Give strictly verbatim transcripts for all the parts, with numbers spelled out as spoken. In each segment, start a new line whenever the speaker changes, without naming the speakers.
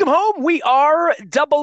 Welcome home. We are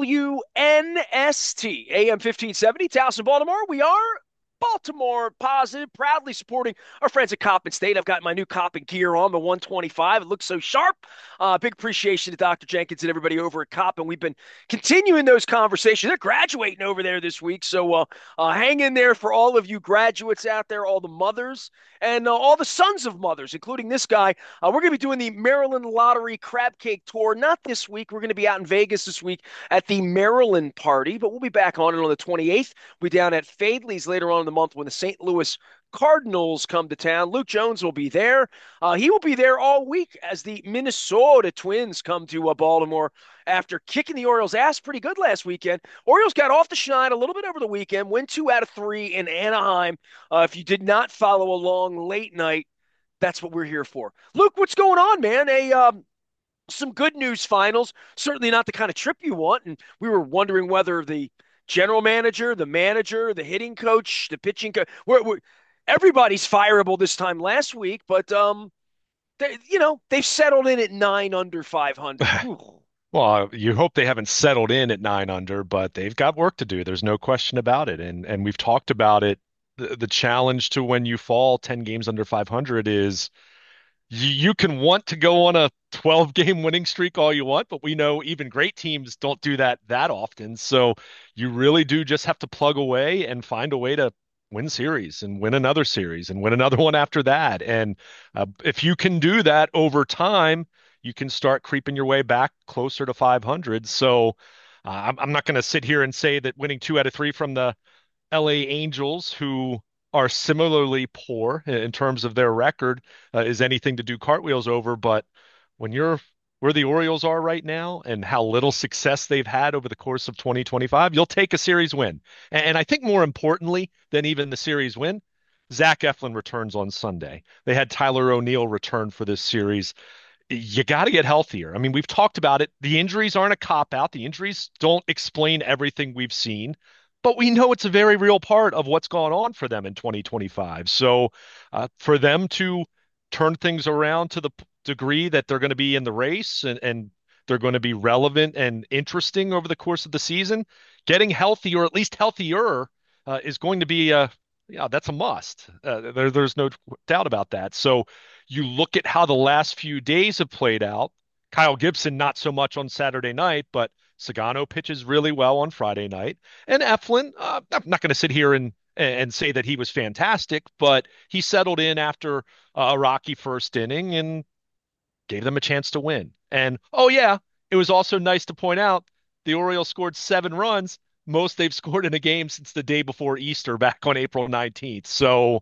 W N S T, A M fifteen seventy, Towson, Baltimore. We are Baltimore positive, proudly supporting our friends at Coppin State. I've got my new Coppin gear on, the one twenty-five. It looks so sharp. Uh, big appreciation to Doctor Jenkins and everybody over at Coppin. We've been continuing those conversations. They're graduating over there this week, so uh, uh, hang in there for all of you graduates out there, all the mothers, and uh, all the sons of mothers, including this guy. Uh, we're going to be doing the Maryland Lottery Crab Cake Tour. Not this week. We're going to be out in Vegas this week at the Maryland Party, but we'll be back on it on the twenty-eighth. We'll be down at Fadley's later on in the month when the Saint Louis Cardinals come to town. Luke Jones will be there. Uh, he will be there all week as the Minnesota Twins come to uh, Baltimore after kicking the Orioles' ass pretty good last weekend. Orioles got off the schneid a little bit over the weekend, win two out of three in Anaheim. Uh, if you did not follow along late night, that's what we're here for. Luke, what's going on, man? A um, some good news finals. Certainly not the kind of trip you want. And we were wondering whether the general manager, the manager, the hitting coach, the pitching coach, we're, we're, everybody's fireable this time last week, but um, they, you know they've settled in at nine under five hundred. Whew.
Well, you hope they haven't settled in at nine under, but they've got work to do. There's no question about it. And and we've talked about it. The, the challenge to when you fall ten games under five hundred is you, you can want to go on a twelve game winning streak all you want, but we know even great teams don't do that that often. So you really do just have to plug away and find a way to win series and win another series and win another one after that. And uh, if you can do that over time, you can start creeping your way back closer to five hundred. So uh, I'm, I'm not going to sit here and say that winning two out of three from the L A Angels, who are similarly poor in terms of their record, uh, is anything to do cartwheels over. But when you're where the Orioles are right now and how little success they've had over the course of twenty twenty-five, you'll take a series win. And I think more importantly than even the series win, Zach Eflin returns on Sunday. They had Tyler O'Neill return for this series. You got to get healthier. I mean, we've talked about it. The injuries aren't a cop out. The injuries don't explain everything we've seen, but we know it's a very real part of what's gone on for them in twenty twenty-five. So uh, for them to turn things around to the p- degree that they're going to be in the race and, and they're going to be relevant and interesting over the course of the season, getting healthy or at least healthier uh, is going to be a yeah, that's a must. Uh, there, there's no doubt about that. So you look at how the last few days have played out. Kyle Gibson, not so much on Saturday night, but Sagano pitches really well on Friday night. And Eflin, uh, I'm not going to sit here and and say that he was fantastic, but he settled in after uh, a rocky first inning and gave them a chance to win. And oh yeah, it was also nice to point out the Orioles scored seven runs, most they've scored in a game since the day before Easter back on April nineteenth. So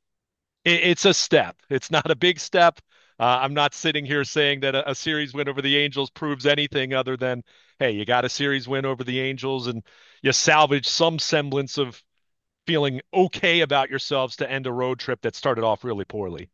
it, it's a step. It's not a big step. Uh, I'm not sitting here saying that a, a series win over the Angels proves anything other than, hey, you got a series win over the Angels and you salvage some semblance of feeling okay about yourselves to end a road trip that started off really poorly.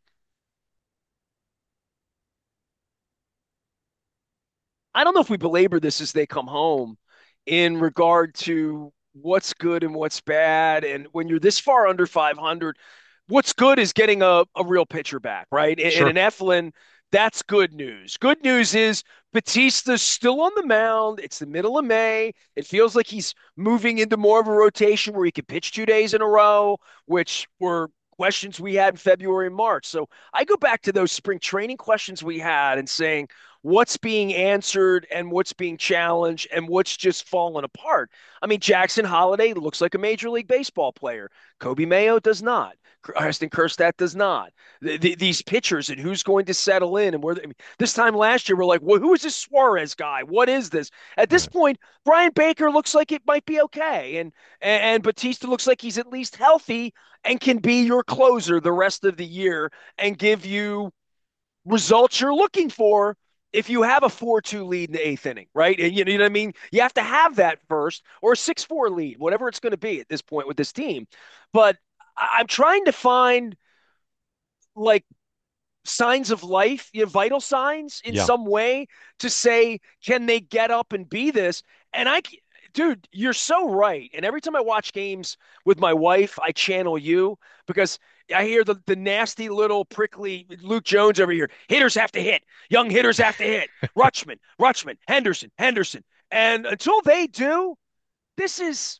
I don't know if we belabor this as they come home in regard to what's good and what's bad. And when you're this far under five hundred, what's good is getting a, a real pitcher back, right? And,
Sure.
and an Eflin, that's good news. Good news is Batista's still on the mound. It's the middle of May. It feels like he's moving into more of a rotation where he can pitch two days in a row, which were questions we had in February and March. So I go back to those spring training questions we had and saying, what's being answered and what's being challenged and what's just falling apart. I mean, Jackson Holliday looks like a Major League Baseball player. Kobe Mayo does not. Heston Kjerstad does not. The, the, these pitchers and who's going to settle in and where they, I mean, this time last year we're like, well, who is this Suarez guy? What is this? At this
Right.
point, Brian Baker looks like it might be okay, and and, and Batista looks like he's at least healthy and can be your closer the rest of the year and give you results you're looking for if you have a four two lead in the eighth inning, right? And you know what I mean? You have to have that first or a six four lead, whatever it's going to be at this point with this team. But I- am trying to find like signs of life, you know, vital signs in
Yeah.
some way to say, can they get up and be this? And I, dude, you're so right. And every time I watch games with my wife, I channel you because I hear the, the nasty little prickly Luke Jones over here. Hitters have to hit. Young hitters have to hit. Rutschman, Rutschman, Henderson, Henderson. And until they do, this is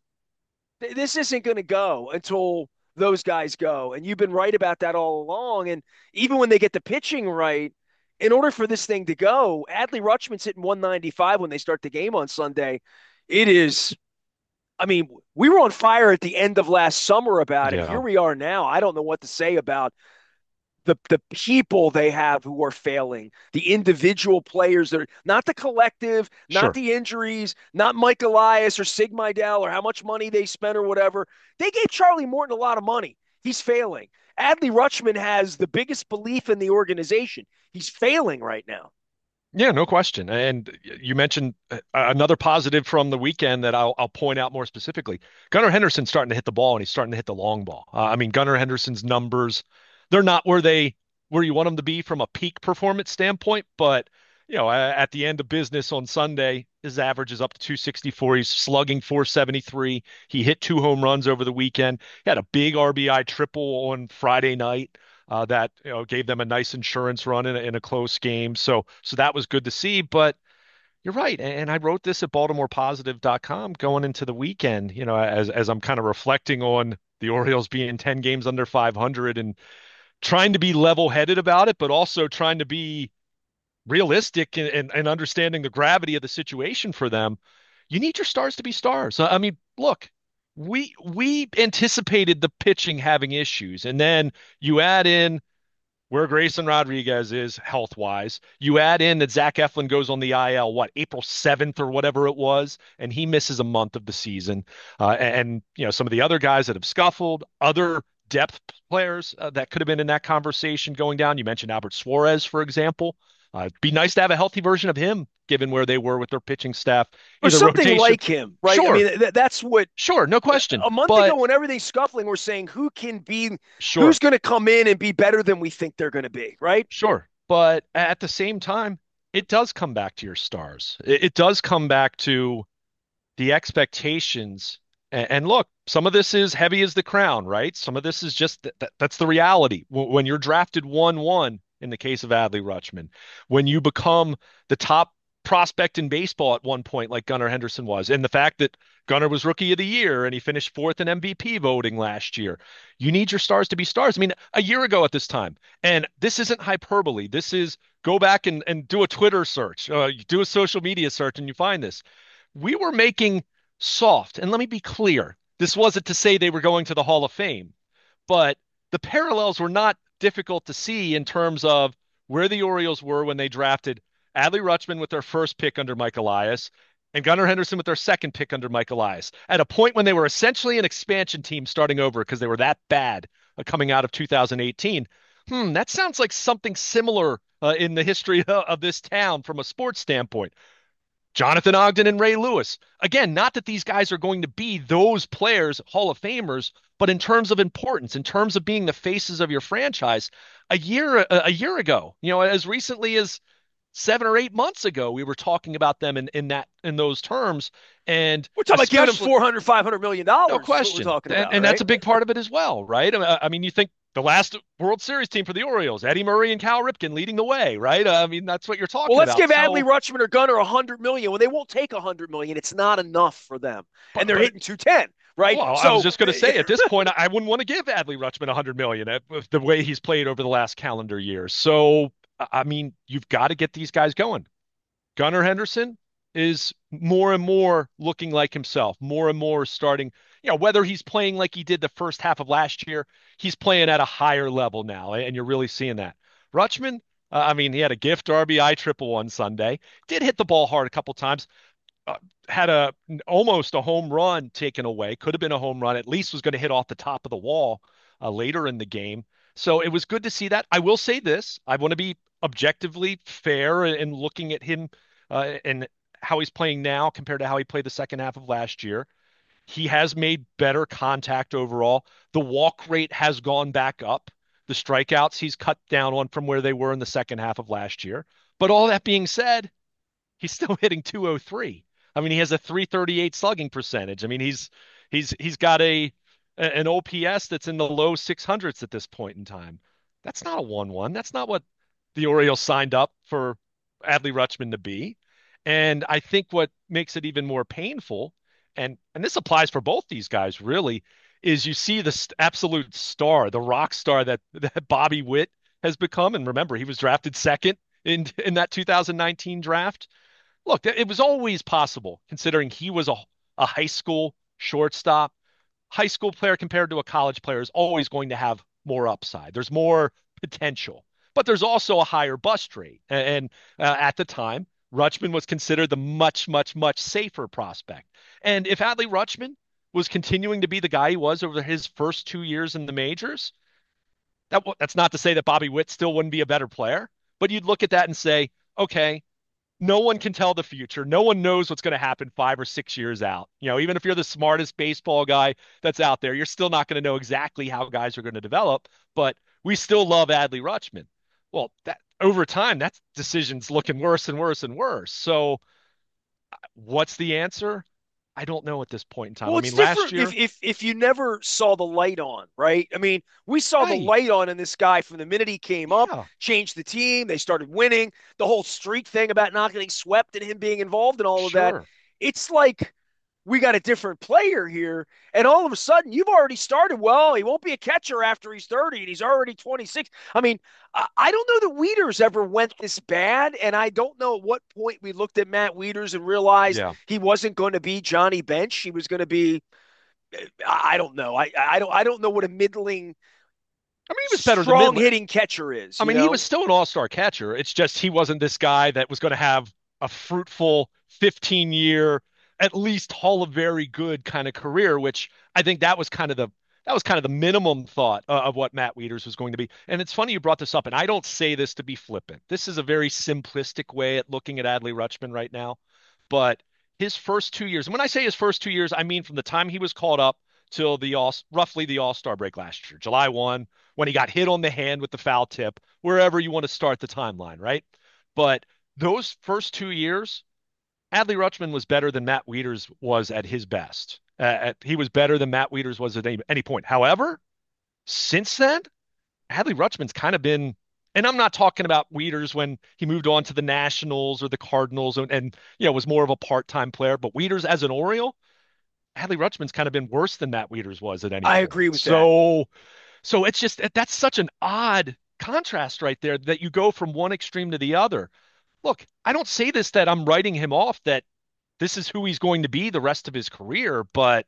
this isn't going to go until those guys go. And you've been right about that all along. And even when they get the pitching right, in order for this thing to go, Adley Rutschman's hitting one ninety-five when they start the game on Sunday. It is, I mean, we were on fire at the end of last summer about it. Here
Yeah,
we are now. I don't know what to say about the the people they have who are failing, the individual players that are not the collective, not
sure.
the injuries, not Mike Elias or Sig Mejdal or how much money they spent or whatever. They gave Charlie Morton a lot of money. He's failing. Adley Rutschman has the biggest belief in the organization. He's failing right now.
Yeah, no question. And you mentioned uh, another positive from the weekend that I'll, I'll point out more specifically. Gunnar Henderson's starting to hit the ball and he's starting to hit the long ball. Uh, I mean, Gunnar Henderson's numbers, they're not where they where you want them to be from a peak performance standpoint, but you know, at the end of business on Sunday, his average is up to two sixty-four. He's slugging four seventy-three. He hit two home runs over the weekend. He had a big R B I triple on Friday night uh, that you know gave them a nice insurance run in a, in a close game. So so that was good to see. But you're right, and I wrote this at Baltimore Positive dot com going into the weekend. You know, as as I'm kind of reflecting on the Orioles being ten games under five hundred and trying to be level-headed about it, but also trying to be realistic and, and, and understanding the gravity of the situation for them. You need your stars to be stars. I mean, look, we we anticipated the pitching having issues, and then you add in where Grayson Rodriguez is health wise. You add in that Zach Eflin goes on the I L, what, April seventh or whatever it was, and he misses a month of the season. Uh, and, you know, some of the other guys that have scuffled, other depth players uh, that could have been in that conversation going down. You mentioned Albert Suarez, for example. Uh, it'd be nice to have a healthy version of him, given where they were with their pitching staff,
Or
either
something
rotation.
like him, right? I
Sure,
mean, th- that's what
sure, no question.
a month ago
But
when everything's scuffling, we're saying who can be, who's
sure,
going to come in and be better than we think they're going to be, right?
Sure. But at the same time, it does come back to your stars. It, it does come back to the expectations. And, and look, some of this is heavy as the crown, right? Some of this is just that, that that's the reality. W- When you're drafted one one, in the case of Adley Rutschman, when you become the top prospect in baseball at one point, like Gunnar Henderson was, and the fact that Gunnar was rookie of the year and he finished fourth in M V P voting last year, you need your stars to be stars. I mean, a year ago at this time, and this isn't hyperbole. This is go back and, and do a Twitter search, uh, do a social media search, and you find this. We were making soft, and let me be clear, this wasn't to say they were going to the Hall of Fame, but the parallels were not difficult to see in terms of where the Orioles were when they drafted Adley Rutschman with their first pick under Mike Elias and Gunnar Henderson with their second pick under Mike Elias at a point when they were essentially an expansion team starting over because they were that bad uh, coming out of two thousand eighteen. Hmm, that sounds like something similar uh, in the history of this town from a sports standpoint. Jonathan Ogden and Ray Lewis. Again, not that these guys are going to be those players, Hall of Famers, but in terms of importance, in terms of being the faces of your franchise, a year a, a year ago, you know, as recently as seven or eight months ago, we were talking about them in, in that in those terms. And
We're talking about giving them
especially,
four hundred, five hundred million
no
dollars is what we're
question.
talking
And,
about,
and that's
right?
a big part of it as well, right? I I mean, you think the last World Series team for the Orioles, Eddie Murray and Cal Ripken leading the way, right? I mean, that's what you're
Well,
talking
let's
about.
give Adley
So,
Rutschman or Gunner a hundred million. Well, they won't take a hundred million. It's not enough for them, and
but
they're
but
hitting two ten, right?
well, I was
So,
just going to say at this point, I wouldn't want to give Adley Rutschman a hundred million uh, with the way he's played over the last calendar year. So, I mean, you've got to get these guys going. Gunnar Henderson is more and more looking like himself, more and more starting, you know, whether he's playing like he did the first half of last year, he's playing at a higher level now, and you're really seeing that. Rutschman, uh, I mean, he had a gift R B I triple on Sunday, did hit the ball hard a couple times, uh, had a almost a home run taken away, could have been a home run, at least was going to hit off the top of the wall uh, later in the game. So it was good to see that. I will say this, I want to be objectively fair in looking at him uh, and how he's playing now compared to how he played the second half of last year. He has made better contact overall. The walk rate has gone back up. The strikeouts he's cut down on from where they were in the second half of last year. But all that being said, he's still hitting two oh three. I mean, he has a three thirty-eight slugging percentage. I mean, he's he's he's got a a- an O P S that's in the low six hundreds at this point in time. That's not a one one. That's not what the Orioles signed up for Adley Rutschman to be. And I think what makes it even more painful, and and this applies for both these guys really, is you see the st absolute star, the rock star that that Bobby Witt has become. And remember, he was drafted second in in that two thousand nineteen draft. Look, it was always possible, considering he was a, a high school shortstop. High school player compared to a college player is always going to have more upside. There's more potential, but there's also a higher bust rate. And uh, at the time, Rutschman was considered the much, much, much safer prospect. And if Adley Rutschman was continuing to be the guy he was over his first two years in the majors, that that's not to say that Bobby Witt still wouldn't be a better player, but you'd look at that and say, okay, no one can tell the future. No one knows what's going to happen five or six years out. You know, even if you're the smartest baseball guy that's out there, you're still not going to know exactly how guys are going to develop. But we still love Adley Rutschman. Well, that over time, that decision's looking worse and worse and worse. So, what's the answer? I don't know at this point in time.
Well,
I
it's
mean, last
different if
year,
if if you never saw the light on, right? I mean, we saw the
right?
light on in this guy from the minute he came up,
Yeah,
changed the team, they started winning, the whole streak thing about not getting swept and him being involved in all of that.
sure.
It's like we got a different player here, and all of a sudden you've already started. Well, he won't be a catcher after he's thirty, and he's already twenty-six. I mean, I don't know that Wieters ever went this bad, and I don't know at what point we looked at Matt Wieters and realized
Yeah.
he wasn't going to be Johnny Bench. He was going to be I don't know. I I don't I don't know what a middling
I mean, he was better than
strong
Midland.
hitting catcher is,
I
you
mean, he was
know?
still an all-star catcher. It's just he wasn't this guy that was going to have a fruitful fifteen year, at least Hall of Very Good kind of career, which I think that was kind of the that was kind of the minimum thought uh, of what Matt Wieters was going to be. And it's funny you brought this up, and I don't say this to be flippant. This is a very simplistic way at looking at Adley Rutschman right now. But his first two years, and when I say his first two years, I mean from the time he was called up till the all roughly the All-Star break last year, July first, when he got hit on the hand with the foul tip, wherever you want to start the timeline, right? But those first two years, Adley Rutschman was better than Matt Wieters was at his best. Uh, at, he was better than Matt Wieters was at any, any point. However, since then, Adley Rutschman's kind of been, and I'm not talking about Wieters when he moved on to the Nationals or the Cardinals and, and you know was more of a part-time player, but Wieters as an Oriole, Adley Rutschman's kind of been worse than Matt Wieters was at any
I
point.
agree with that.
So so it's just that's such an odd contrast right there that you go from one extreme to the other. Look, I don't say this that I'm writing him off that this is who he's going to be the rest of his career, but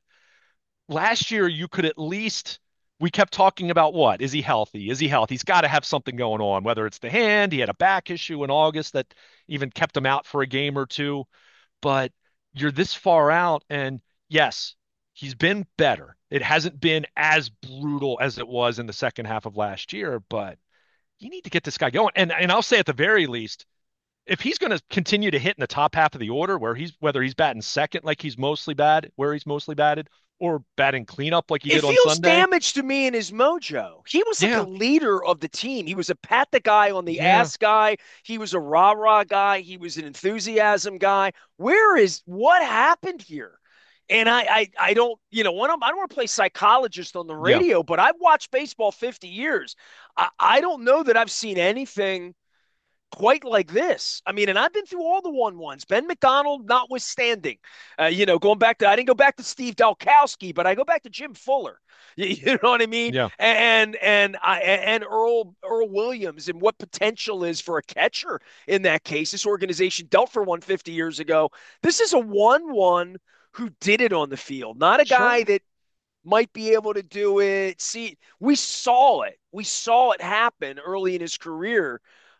last year you could at least we kept talking about what? Is he healthy? Is he healthy? He's got to have something going on, whether it's the hand, he had a back issue in August that even kept him out for a game or two, but you're this far out and yes, he's been better. It hasn't been as brutal as it was in the second half of last year, but you need to get this guy going. And and I'll say at the very least, if he's going to continue to hit in the top half of the order, where he's whether he's batting second like he's mostly bad, where he's mostly batted, or batting cleanup like he
It
did on
feels
Sunday,
damaged to me in his mojo. He was like a
yeah,
leader of the team. He was a pat the guy on the
yeah,
ass guy. He was a rah rah guy. He was an enthusiasm guy. Where is what happened here? And I, I, I don't, you know, when I'm, I don't want to play psychologist on the
yeah,
radio, but I've watched baseball fifty years. I, I don't know that I've seen anything quite like this. I mean, and I've been through all the one ones. Ben McDonald, notwithstanding, uh, you know, going back to I didn't go back to Steve Dalkowski, but I go back to Jim Fuller. You, you know what I mean?
yeah,
And and I and Earl Earl Williams and what potential is for a catcher in that case. This organization dealt for one fifty years ago. This is a one one who did it on the field, not a guy
sure,
that might be able to do it. See, we saw it. We saw it happen early in his career.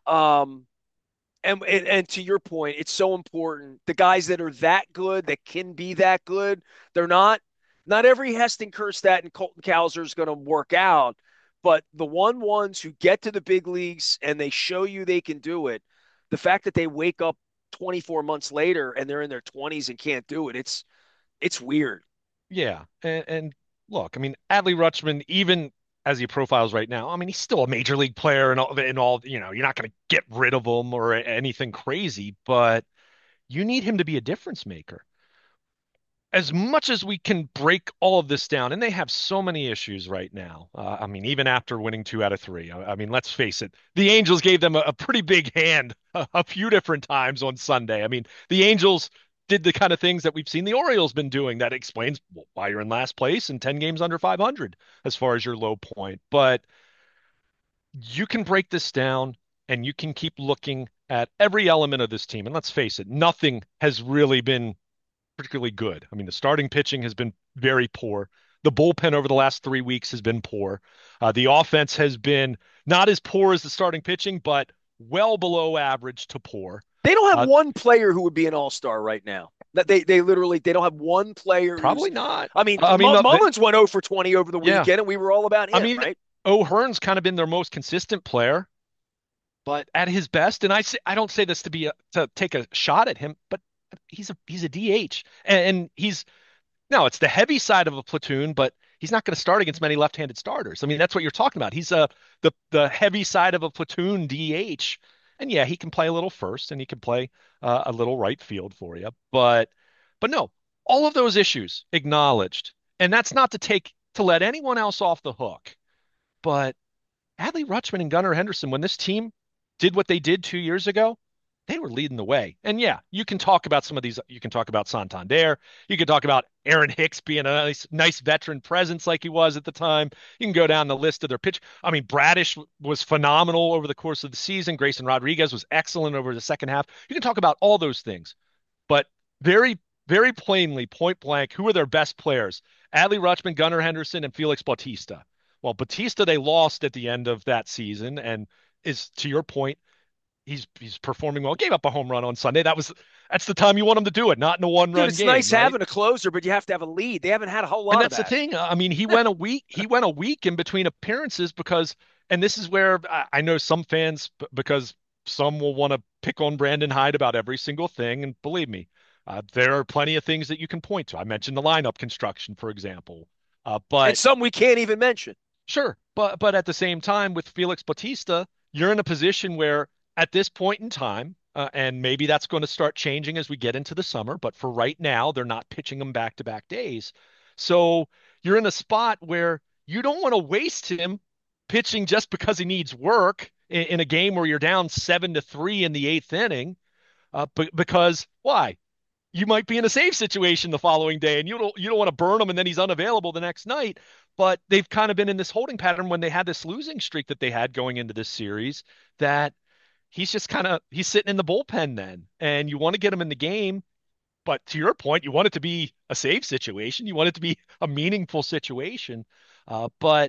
Um, and, and and to your point, it's so important. The guys that are that good, that can be that good, they're not. Not every Heston Kjerstad and Colton Cowser is going to work out, but the one ones who get to the big leagues and they show you they can do it, the fact that they wake up twenty-four months later and they're in their twenties and can't do it, it's it's weird.
yeah. And, and look, I mean, Adley Rutschman, even as he profiles right now, I mean, he's still a major league player and all, and all, you know, you're not going to get rid of him or anything crazy, but you need him to be a difference maker. as much as we can break all of this down, and they have so many issues right now. Uh, I mean, even after winning two out of three, I, I mean, let's face it, the Angels gave them a, a pretty big hand a, a few different times on Sunday. I mean, the Angels did the kind of things that we've seen the Orioles been doing. That explains why you're in last place and ten games under five hundred as far as your low point. But you can break this down and you can keep looking at every element of this team. And let's face it, nothing has really been particularly good. I mean, the starting pitching has been very poor. The bullpen over the last three weeks has been poor. Uh, the offense has been not as poor as the starting pitching, but well below average to poor.
They don't have
Uh,
one player who would be an all-star right now. That they they literally they don't have one player who's.
Probably not.
I mean,
I mean,
M-
the, the,
Mullins went oh for twenty over the
yeah.
weekend, and we were all about
I
him,
mean,
right?
O'Hearn's kind of been their most consistent player, but at his best, and I say I don't say this to be a, to take a shot at him, but he's a he's a D H, and, and he's no, it's the heavy side of a platoon, but he's not going to start against many left-handed starters. I mean, that's what you're talking about. He's uh, the the heavy side of a platoon D H, and yeah, he can play a little first, and he can play uh, a little right field for you. But but no, all of those issues acknowledged, and that's not to take to let anyone else off the hook. But Adley Rutschman and Gunnar Henderson, when this team did what they did two years ago, they were leading the way. And yeah, you can talk about some of these. You can talk about Santander. You can talk about Aaron Hicks being a nice, nice veteran presence like he was at the time. You can go down the list of their pitch. I mean, Bradish was phenomenal over the course of the season. Grayson Rodriguez was excellent over the second half. You can talk about all those things, but very, very plainly, point blank, who are their best players? Adley Rutschman, Gunnar Henderson, and Felix Bautista. Well, Bautista they lost at the end of that season, and is to your point, he's he's performing well. Gave up a home run on Sunday. That was that's the time you want him to do it, not in a
Dude,
one-run
it's
game,
nice
right?
having a closer, but you have to have a lead. They haven't had a whole
And
lot of
that's the
that.
thing. I mean, he went a week. He went a week in between appearances because, and this is where I, I know some fans because some will want to pick on Brandon Hyde about every single thing, and believe me, uh, there are plenty of things that you can point to. I mentioned the lineup construction, for example, uh,
And
but
some we can't even mention.
sure, but but at the same time, with Felix Bautista, you're in a position where at this point in time, uh, and maybe that's going to start changing as we get into the summer, but for right now, they're not pitching him back-to-back days. So you're in a spot where you don't want to waste him pitching just because he needs work in, in a game where you're down seven to three in the eighth inning. Uh, b- because why? You might be in a save situation the following day and you don't you don't want to burn him and then he's unavailable the next night. But they've kind of been in this holding pattern when they had this losing streak that they had going into this series that he's just kind of he's sitting in the bullpen then. And you want to get him in the game, but to your point, you want it to be a save situation. You want it to be a meaningful situation. Uh, but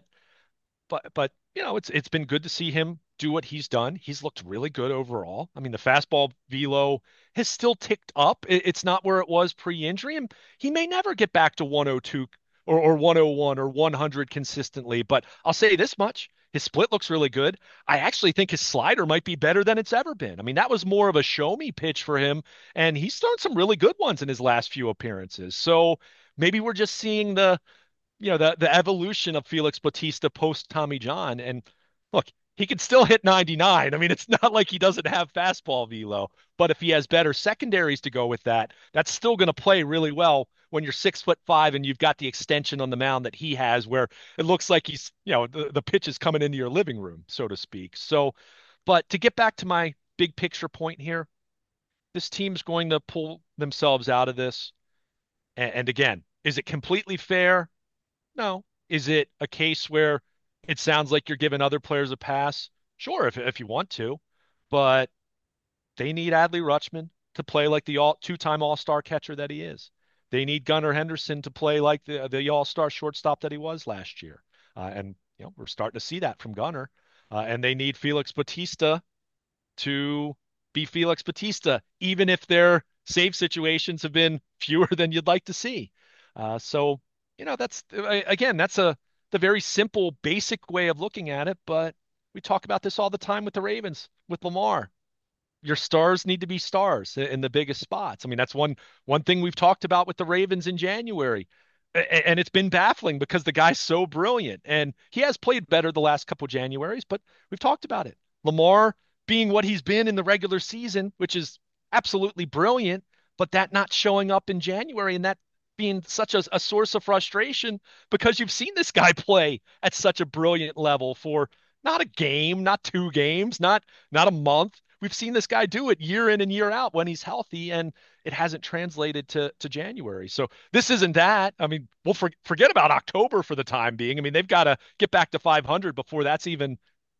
but but you know, it's it's been good to see him do what he's done. He's looked really good overall. I mean, the fastball velo has still ticked up. It, it's not where it was pre-injury, and he may never get back to one oh two or, or one oh one or one hundred consistently. But I'll say this much. His split looks really good. I actually think his slider might be better than it's ever been. I mean, that was more of a show me pitch for him, and he's thrown some really good ones in his last few appearances. So maybe we're just seeing the you know, the the evolution of Felix Bautista post Tommy John. And look, he can still hit ninety-nine. I mean, it's not like he doesn't have fastball velo, but if he has better secondaries to go with that, that's still going to play really well when you're six foot five and you've got the extension on the mound that he has, where it looks like he's, you know, the, the pitch is coming into your living room, so to speak. So, but to get back to my big picture point here, this team's going to pull themselves out of this. And, and again, is it completely fair? No. Is it a case where it sounds like you're giving other players a pass? Sure, if if you want to, but they need Adley Rutschman to play like the all two-time All-Star catcher that he is. They need Gunnar Henderson to play like the the All-Star shortstop that he was last year. Uh, and you know, we're starting to see that from Gunnar. Uh, and they need Felix Bautista to be Felix Bautista, even if their save situations have been fewer than you'd like to see. Uh, so, you know, that's again, that's a the very simple, basic way of looking at it. But we talk about this all the time with the Ravens, with Lamar. Your stars need to be stars in the biggest spots. I mean, that's one one thing we've talked about with the Ravens in January. And it's been baffling because the guy's so brilliant and he has played better the last couple of Januaries, but we've talked about it. Lamar being what he's been in the regular season, which is absolutely brilliant, but that not showing up in January. And that being such a, a source of frustration because you've seen this guy play at such a brilliant level for not a game, not two games, not not a month. We've seen this guy do it year in and year out when he's healthy, and it hasn't translated to to January. So this isn't that. I mean, we'll for, forget about October for the time being. I mean, they've got to get back to five hundred before that's even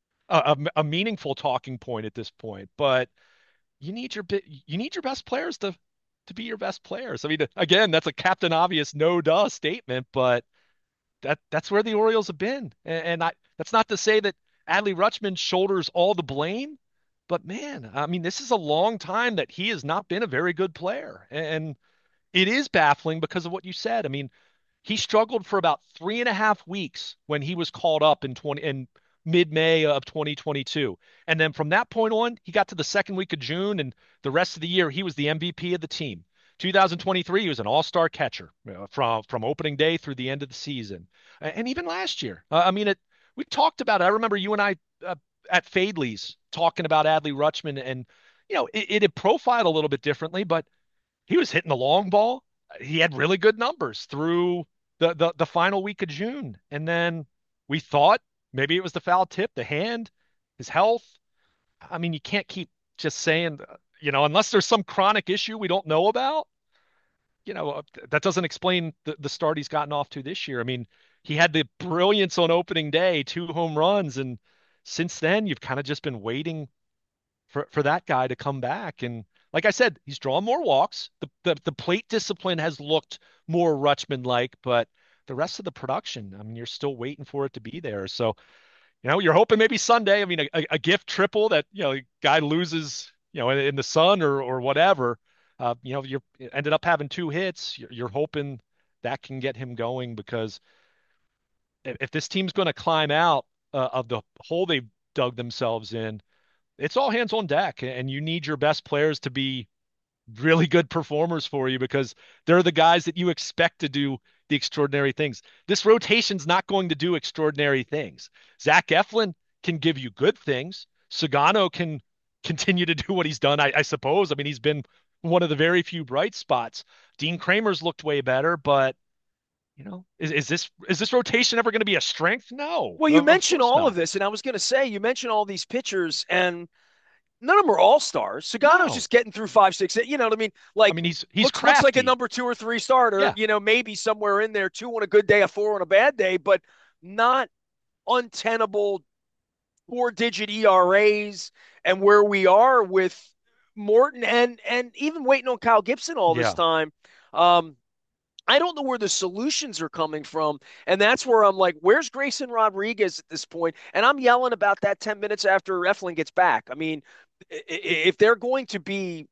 a, a, a meaningful talking point at this point. But you need your you need your best players to to be your best players. I mean, again, that's a Captain Obvious no duh statement, but that that's where the Orioles have been. And, and I that's not to say that Adley Rutschman shoulders all the blame, but man, I mean, this is a long time that he has not been a very good player. And it is baffling because of what you said. I mean, he struggled for about three and a half weeks when he was called up in twenty in mid-May of twenty twenty-two. And then from that point on, he got to the second week of June, and the rest of the year he was the M V P of the team. twenty twenty-three, he was an all-star catcher uh, from from opening day through the end of the season. And even last year, uh, I mean, it. We talked about it. I remember you and I uh, at Fadley's talking about Adley Rutschman, and you know, it, it had profiled a little bit differently, but he was hitting the long ball. He had really good numbers through the, the the final week of June. And then we thought maybe it was the foul tip, the hand, his health. I mean, you can't keep just saying, you know, unless there's some chronic issue we don't know about, you know, uh, that doesn't explain the, the start he's gotten off to this year. I mean, he had the brilliance on opening day, two home runs, and since then you've kind of just been waiting for for that guy to come back. And like I said, he's drawn more walks. The the, the plate discipline has looked more Rutschman like, but the rest of the production, I mean, you're still waiting for it to be there. So, you know, you're hoping maybe Sunday, I mean, a, a gift triple that, you know, a guy loses, you know, in, in the sun or or whatever. Uh, you know, you ended up having two hits. You're, you're hoping that can get him going because if, if this team's going to climb out uh, of the hole they've dug themselves in, it's all hands on deck, and you need your best players to be really good performers for you because they're the guys that you expect to do the extraordinary things. This rotation's not going to do extraordinary things. Zach Eflin can give you good things. Sagano can continue to do what he's done, I, I suppose. I mean, he's been one of the very few bright spots. Dean Kramer's looked way better, but you know, is, is this is this rotation ever going to be a strength? No,
Well, you
of, of
mentioned
course
all of
not.
this, and I was going to say, you mentioned all these pitchers, and none of them are all stars. Sagano's
No,
just getting through five, six, eight, you know what I mean?
I
Like,
mean he's he's
looks looks like a
crafty.
number two or three starter,
Yeah,
you know, maybe somewhere in there, two on a good day, a four on a bad day, but not untenable four digit E R As and where we are with Morton and and even waiting on Kyle Gibson all this
yeah.
time. Um, I don't know where the solutions are coming from. And that's where I'm like, where's Grayson Rodriguez at this point? And I'm yelling about that ten minutes after Eflin gets back. I mean, if they're going to be,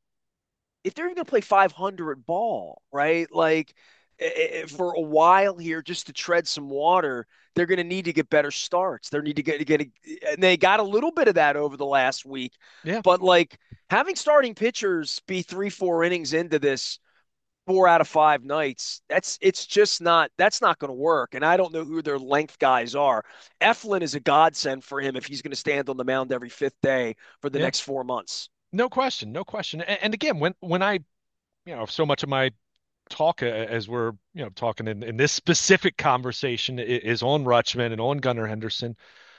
if they're going to play five hundred ball, right? Like for a while here, just to tread some water, they're going to need to get better starts. They need to get to get, a, and they got a little bit of that over the last week.
Yeah.
But like having starting pitchers be three, four innings into this four out of five nights, that's it's just not that's not going to work. And I don't know who their length guys are. Eflin is a godsend for him if he's going to stand on the mound every fifth day for the
Yeah.
next four months.
No question, no question. And, and again, when when I, you know, so much of my talk uh, as we're, you know, talking in, in this specific conversation i- is on Rutschman and on Gunnar Henderson.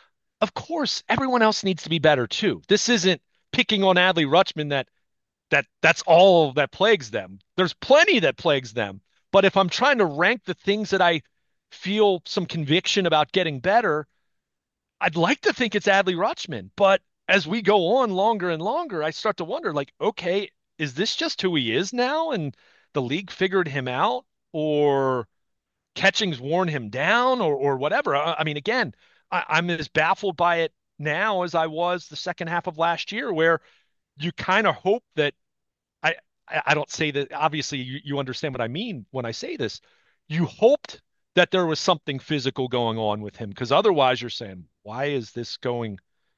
Of course, everyone else needs to be better too. This isn't picking on Adley Rutschman that that that's all that plagues them. There's plenty that plagues them. But if I'm trying to rank the things that I feel some conviction about getting better, I'd like to think it's Adley Rutschman, but as we go on longer and longer, I start to wonder, like, okay, is this just who he is now, and the league figured him out, or catching's worn him down, or or whatever? I, I mean, again, I, I'm as baffled by it now as I was the second half of last year, where you kind of hope that I I don't say that obviously you, you understand what I mean when I say this. You hoped that there was something physical going on with him because otherwise you're saying, why is this going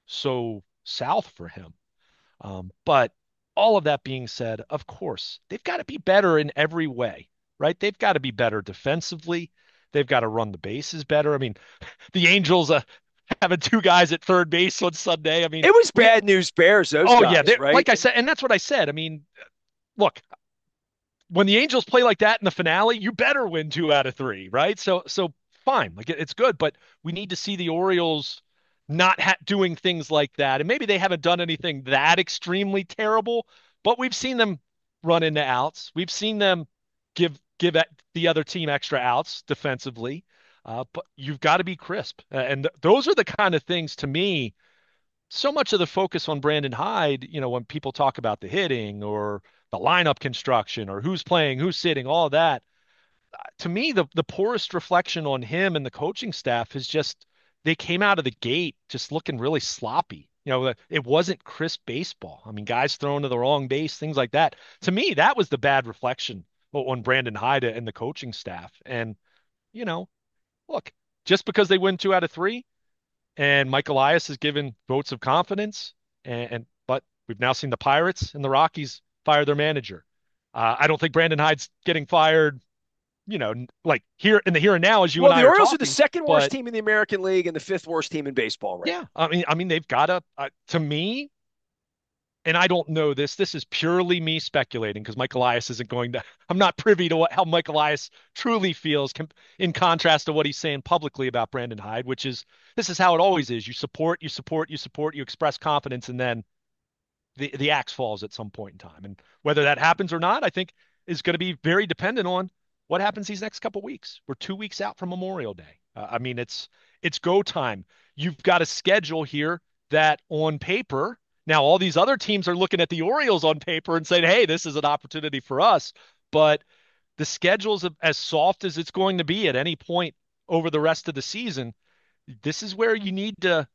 so south for him? Um, but all of that being said, of course, they've got to be better in every way, right? They've got to be better defensively. They've got to run the bases better. I mean, the Angels uh, having two guys at third base on Sunday. I mean,
It was
we,
bad news bears, those
oh yeah,
guys,
they,
right?
like I said, and that's what I said. I mean, look, when the Angels play like that in the finale, you better win two out of three, right? So so fine, like it, it's good, but we need to see the Orioles not ha doing things like that. And maybe they haven't done anything that extremely terrible, but we've seen them run into outs. We've seen them give give at the other team extra outs defensively. Uh, but you've got to be crisp. Uh, and th those are the kind of things to me, so much of the focus on Brandon Hyde, you know, when people talk about the hitting or the lineup construction or who's playing, who's sitting, all of that, to me, the the poorest reflection on him and the coaching staff is just they came out of the gate just looking really sloppy. You know, it wasn't crisp baseball. I mean, guys throwing to the wrong base, things like that. To me, that was the bad reflection on Brandon Hyde and the coaching staff. And, you know, look, just because they win two out of three and Mike Elias is given votes of confidence, and, and but we've now seen the Pirates and the Rockies fire their manager. Uh, I don't think Brandon Hyde's getting fired, you know, like here in the here and now as you
Well,
and
the
I are
Orioles are the
talking.
second worst
But
team in the American League and the fifth worst team in baseball right
yeah,
now.
I mean, I mean, they've got to, uh, to me, and I don't know this. This is purely me speculating because Mike Elias isn't going to. I'm not privy to what how Mike Elias truly feels com in contrast to what he's saying publicly about Brandon Hyde, which is this is how it always is. You support, you support, you support, you express confidence, and then the the axe falls at some point in time. And whether that happens or not, I think is going to be very dependent on what happens these next couple weeks. We're two weeks out from Memorial Day. Uh, I mean, it's it's go time. You've got a schedule here that on paper, now all these other teams are looking at the Orioles on paper and saying, "Hey, this is an opportunity for us." But the schedule's as soft as it's going to be at any point over the rest of the season. This is where you need to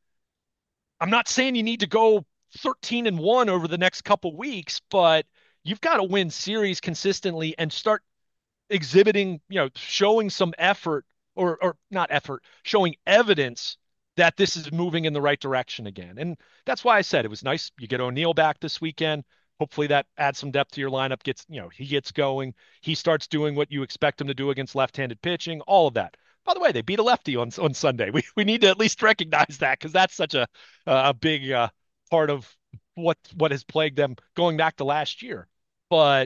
I'm not saying you need to go thirteen and one over the next couple weeks, but you've got to win series consistently and start exhibiting, you know, showing some effort or or not effort, showing evidence that this is moving in the right direction again. And that's why I said it was nice. You get O'Neill back this weekend. Hopefully that adds some depth to your lineup, gets, you know, he gets going. He starts doing what you expect him to do against left-handed pitching, all of that. By the way, they beat a lefty on on Sunday. We we need to at least recognize that because that's such a a big uh, part of what what has plagued them going back to last year. But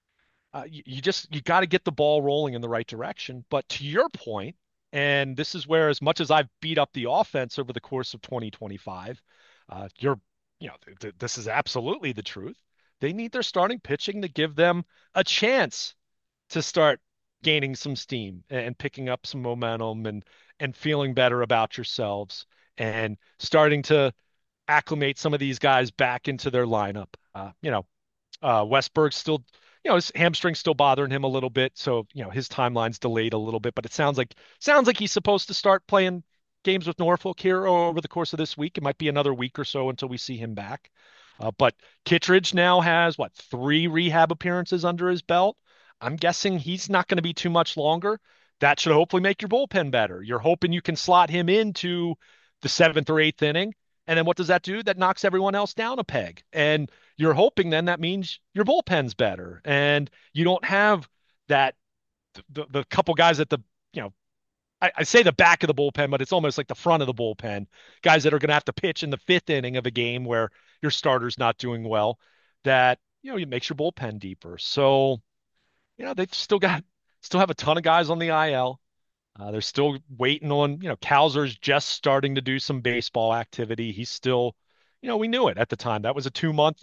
uh, you, you just you got to get the ball rolling in the right direction. But to your point, and this is where, as much as I've beat up the offense over the course of twenty twenty-five, uh, you're you know th th this is absolutely the truth. They need their starting pitching to give them a chance to start gaining some steam and picking up some momentum and and feeling better about yourselves and starting to acclimate some of these guys back into their lineup. Uh, you know, uh, Westberg's still, you know, his hamstring's still bothering him a little bit, so you know his timeline's delayed a little bit. But it sounds like sounds like he's supposed to start playing games with Norfolk here over the course of this week. It might be another week or so until we see him back. Uh, but Kittredge now has what three rehab appearances under his belt. I'm guessing he's not going to be too much longer. That should hopefully make your bullpen better. You're hoping you can slot him into the seventh or eighth inning. And then what does that do? That knocks everyone else down a peg. And you're hoping then that means your bullpen's better. And you don't have that the, the couple guys at the, you know, I, I say the back of the bullpen, but it's almost like the front of the bullpen. Guys that are going to have to pitch in the fifth inning of a game where your starter's not doing well, that, you know, it makes your bullpen deeper. So, you know, they've still got, still have a ton of guys on the I L. Uh, they're still waiting on, you know, Kowser's just starting to do some baseball activity. He's still, you know, we knew it at the time. That was a two month,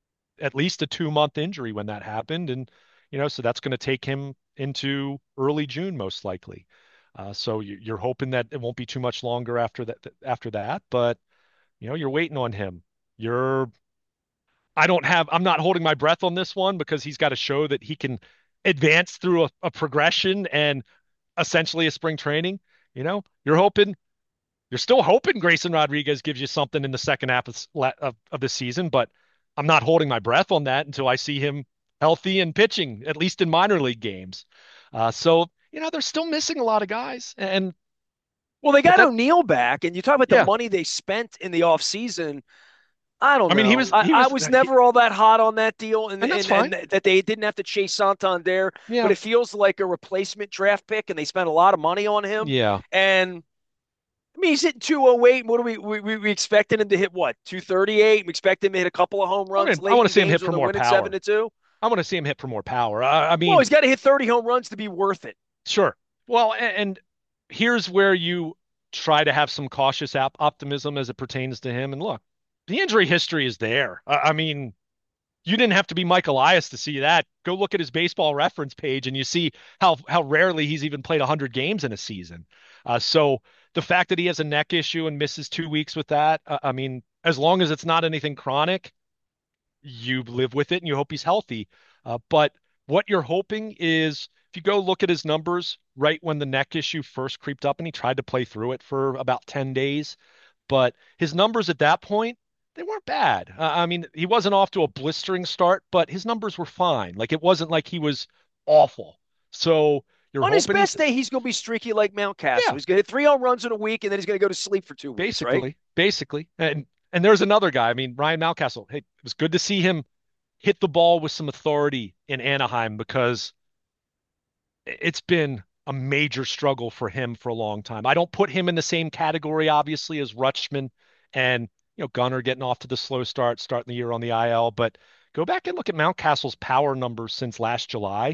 at least a two month injury when that happened. And, you know, so that's going to take him into early June, most likely. Uh, so you, you're hoping that it won't be too much longer after that, after that, but, you know, you're waiting on him. You're, I don't have, I'm not holding my breath on this one because he's got to show that he can advance through a, a progression and essentially a spring training. You know, you're hoping, you're still hoping Grayson Rodriguez gives you something in the second half of, of, of the season, but I'm not holding my breath on that until I see him healthy and pitching, at least in minor league games. Uh, so, you know, they're still missing a lot of guys. And,
Well, they
but
got
that,
O'Neill back, and you talk about the
yeah,
money they spent in the offseason. I don't
I mean, he
know.
was,
I,
he
I
was,
was
he,
never all that hot on that deal, and,
and that's
and
fine.
and that they didn't have to chase Santander, but
Yeah.
it feels like a replacement draft pick, and they spent a lot of money on him.
Yeah.
And I mean, he's hitting two oh eight. What do we we we we expecting him to hit? What two thirty-eight? We expect him to hit a couple of home
I
runs
mean, I
late
want
in
to see him
games
hit
when
for
they're
more
winning seven
power.
to two.
I want to see him hit for more power. I, I
Well,
mean,
he's got to hit thirty home runs to be worth it.
sure. Well, and, and here's where you try to have some cautious op optimism as it pertains to him. And look, the injury history is there. I, I mean, you didn't have to be Mike Elias to see that. Go look at his baseball reference page and you see how how rarely he's even played one hundred games in a season. Uh, so the fact that he has a neck issue and misses two weeks with that, uh, I mean, as long as it's not anything chronic, you live with it and you hope he's healthy. Uh, but what you're hoping is if you go look at his numbers right when the neck issue first creeped up and he tried to play through it for about ten days, but his numbers at that point, they weren't bad. Uh, I mean, he wasn't off to a blistering start, but his numbers were fine. Like it wasn't like he was awful. So you're
On his
hoping he's,
best day, he's going to be streaky like Mountcastle.
yeah,
He's going to hit three home runs in a week, and then he's going to go to sleep for two weeks, right?
basically, basically. And and there's another guy. I mean, Ryan Mountcastle. Hey, it was good to see him hit the ball with some authority in Anaheim because it's been a major struggle for him for a long time. I don't put him in the same category, obviously, as Rutschman and you know Gunnar getting off to the slow start, starting the year on the I L. But go back and look at Mountcastle's power numbers since last July.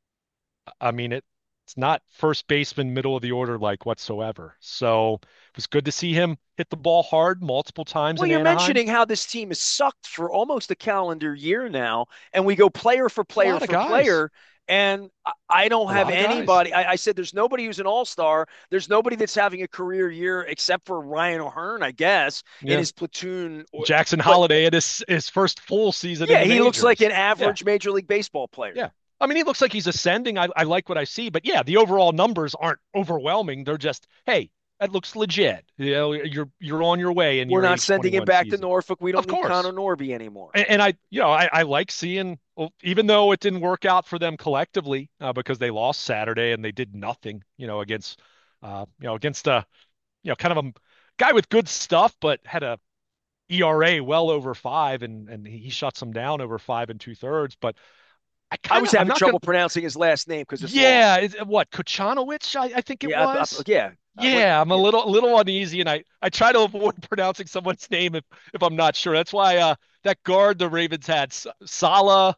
I mean, it it's not first baseman, middle of the order like whatsoever. So it was good to see him hit the ball hard multiple times
Well,
in
you're
Anaheim.
mentioning how this team has sucked for almost a calendar year now, and we go player for
A
player
lot of
for
guys,
player. And I- I don't
a
have
lot of guys.
anybody. I, I said there's nobody who's an all star. There's nobody that's having a career year except for Ryan O'Hearn, I guess, in
Yeah,
his platoon. Or-
Jackson
But
Holiday at his his first full season in
yeah,
the
he looks like
majors.
an
Yeah.
average Major League Baseball player.
Yeah. I mean, he looks like he's ascending. I, I like what I see, but yeah, the overall numbers aren't overwhelming. They're just, hey, that looks legit. You know, you're you're on your way in
We're
your
not
age
sending him
twenty-one
back to
season.
Norfolk. We don't
Of
need Connor
course.
Norby anymore.
And, and I, you know, I, I like seeing, well, even though it didn't work out for them collectively, uh, because they lost Saturday and they did nothing, you know, against, uh, you know, against a, you know, kind of a guy with good stuff, but had a E R A well over five, and and he shuts them down over five and two thirds. But I
I
kind
was
of, I'm
having
not gonna.
trouble pronouncing his last name because it's long.
Yeah, it's, what Kochanowicz, I, I think it
Yeah, I, I,
was.
yeah. I went.
Yeah, I'm a
Yeah.
little a little uneasy, and I I try to avoid pronouncing someone's name if if I'm not sure. That's why uh that guard the Ravens had, S- Sala,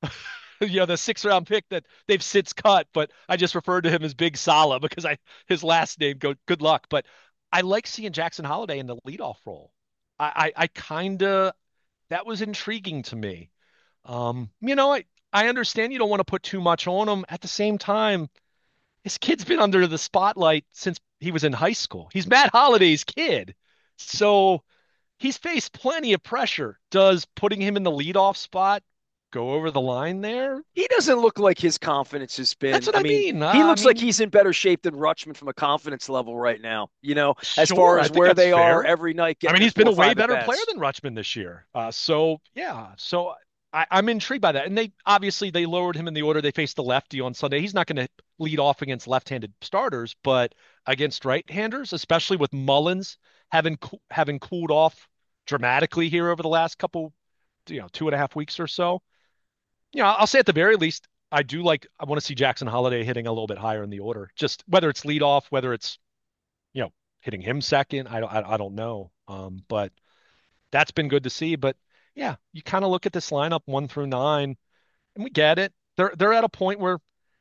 you know, the six round pick that they've since cut, but I just referred to him as Big Sala because I his last name. Go good luck, but I like seeing Jackson Holiday in the leadoff role. I I, I kind of that was intriguing to me. Um, you know, I I understand you don't want to put too much on him. At the same time, his kid's been under the spotlight since he was in high school. He's Matt Holliday's kid. So he's faced plenty of pressure. Does putting him in the leadoff spot go over the line there?
He doesn't look like his confidence has
That's
been.
what
I
I
mean,
mean. Uh,
he
I
looks like
mean,
he's in better shape than Rutschman from a confidence level right now. You know, as far
sure, I
as
think
where
that's
they are
fair.
every night
I
getting
mean,
their
he's been
four
a
or
way
five at
better player
bats.
than Rutschman this year. Uh, so yeah, so I, I'm intrigued by that. And they obviously they lowered him in the order. They faced the lefty on Sunday. He's not going to lead off against left-handed starters, but against right-handers, especially with Mullins having having cooled off dramatically here over the last couple, you know, two and a half weeks or so. You know, I'll say at the very least, I do like. I want to see Jackson Holiday hitting a little bit higher in the order. Just whether it's leadoff, whether it's you know hitting him second, I don't I, I don't know. Um, but that's been good to see. But yeah, you kind of look at this lineup one through nine, and we get it. They're they're at a point where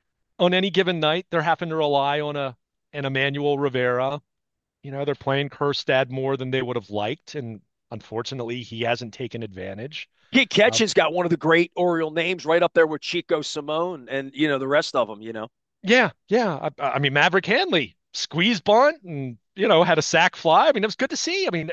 on any given night they're having to rely on a an Emmanuel Rivera. You know, they're playing Kerstad more than they would have liked, and unfortunately, he hasn't taken advantage.
Pete
Uh,
Ketchin's got one of the great Oriole names right up there with Chico Simone and you know the rest of them. You know,
yeah, yeah. I, I mean, Maverick Hanley squeezed bunt and you know had a sac fly. I mean, it was good to see. I mean,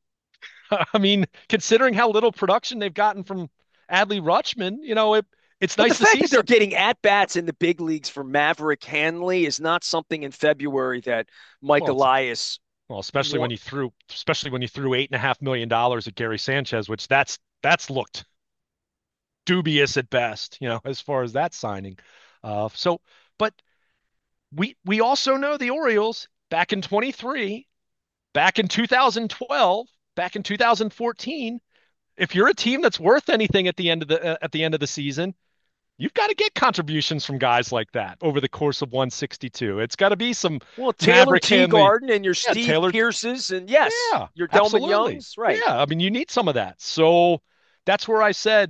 I mean, considering how little production they've gotten from Adley Rutschman, you know, it, it's
but the
nice to
fact
see
that they're
some.
getting at bats in the big leagues for Maverick Hanley is not something in February that Mike
Well, it's
Elias.
well, especially when
Wa-
you threw, especially when you threw eight and a half million dollars at Gary Sanchez, which that's that's looked dubious at best, you know, as far as that signing. Uh, so, but we we also know the Orioles back in twenty-three, back in two thousand twelve, back in two thousand fourteen. If you're a team that's worth anything at the end of the uh, at the end of the season, you've got to get contributions from guys like that over the course of one sixty-two. It's got to be some
Well, Taylor
Maverick Hanley.
Teagarden and your
Yeah,
Steve
Taylor.
Pierces, and yes,
Yeah,
your Delman
absolutely.
Youngs, right?
Yeah, I mean, you need some of that. So that's where I said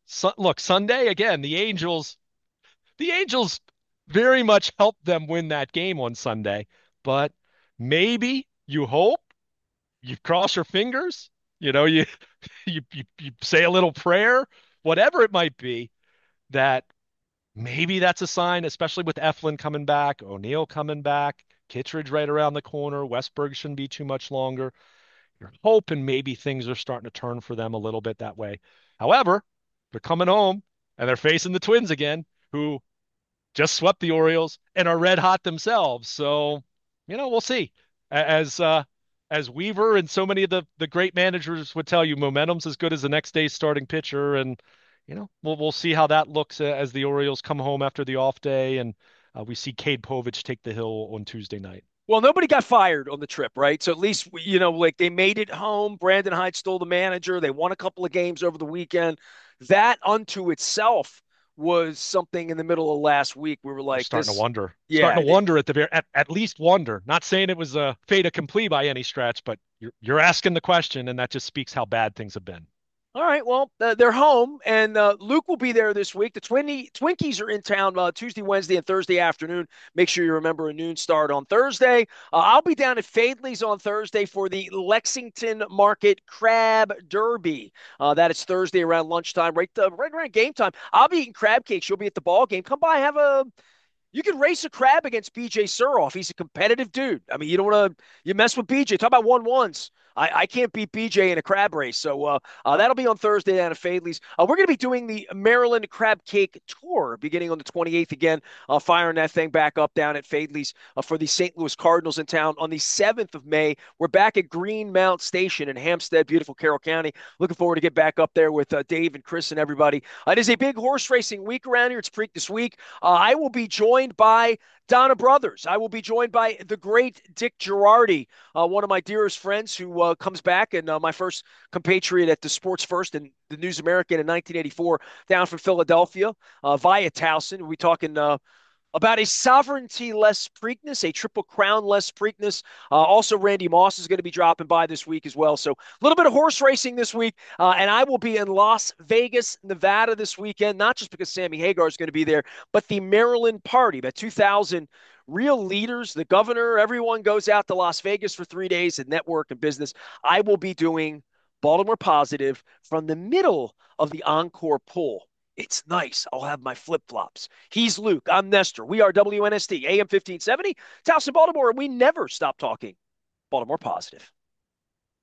So, look, Sunday again, the Angels, the Angels very much helped them win that game on Sunday, but maybe you hope, you cross your fingers, you know, you you you, you say a little prayer, whatever it might be, that maybe that's a sign, especially with Eflin coming back, O'Neill coming back, Kittredge right around the corner, Westberg shouldn't be too much longer. You're hoping maybe things are starting to turn for them a little bit that way. However, they're coming home and they're facing the Twins again, who just swept the Orioles and are red hot themselves. So, you know, we'll see. As uh, as Weaver and so many of the the great managers would tell you, momentum's as good as the next day's starting pitcher, and you know, we'll we'll see how that looks as the Orioles come home after the off day, and uh, we see Cade Povich take the hill on Tuesday night.
Well, nobody got fired on the trip, right? So at least, you know, like they made it home. Brandon Hyde stole the manager. They won a couple of games over the weekend. That unto itself was something in the middle of last week. We were
You're
like,
starting to
this,
wonder, starting
yeah,
to wonder at the very, at, at least wonder. Not saying it was a fait accompli by any stretch, but you're you're asking the question, and that just speaks how bad things have been.
all right, well, uh, they're home, and uh, Luke will be there this week. The Twinny, Twinkies are in town uh, Tuesday, Wednesday, and Thursday afternoon. Make sure you remember a noon start on Thursday. Uh, I'll be down at Fadley's on Thursday for the Lexington Market Crab Derby. Uh, that is Thursday around lunchtime, right, uh, right around game time. I'll be eating crab cakes. You'll be at the ball game. Come by, have a you can race a crab against B J Suroff. He's a competitive dude. I mean, you don't want to you mess with B J. Talk about one ones. I, I can't beat B J in a crab race. So uh, uh, that'll be on Thursday down at Fadley's. Uh, we're going to be doing the Maryland Crab Cake Tour beginning on the twenty-eighth again, uh, firing that thing back up down at Fadley's uh, for the Saint Louis Cardinals in town. On the seventh of May, we're back at Greenmount Station in Hampstead, beautiful Carroll County. Looking forward to get back up there with uh, Dave and Chris and everybody. Uh, it is a big horse racing week around here. It's Preakness Week. Uh, I will be joined by Donna Brothers. I will be joined by the great Dick Girardi, uh, one of my dearest friends who uh, comes back and uh, my first compatriot at the Sports First and the News American in nineteen eighty-four down from Philadelphia uh, via Towson. We'll be talking uh, about a sovereignty-less Preakness, a triple crown-less Preakness. Uh, also, Randy Moss is going to be dropping by this week as well. So a little bit of horse racing this week, uh, and I will be in Las Vegas, Nevada this weekend, not just because Sammy Hagar is going to be there, but the Maryland Party, about two thousand real leaders, the governor, everyone goes out to Las Vegas for three days and network and business. I will be doing Baltimore Positive from the middle of the Encore pool. It's nice. I'll have my flip flops. He's Luke. I'm Nestor. We are W N S T, A M fifteen seventy, Towson, Baltimore, and we never stop talking Baltimore Positive.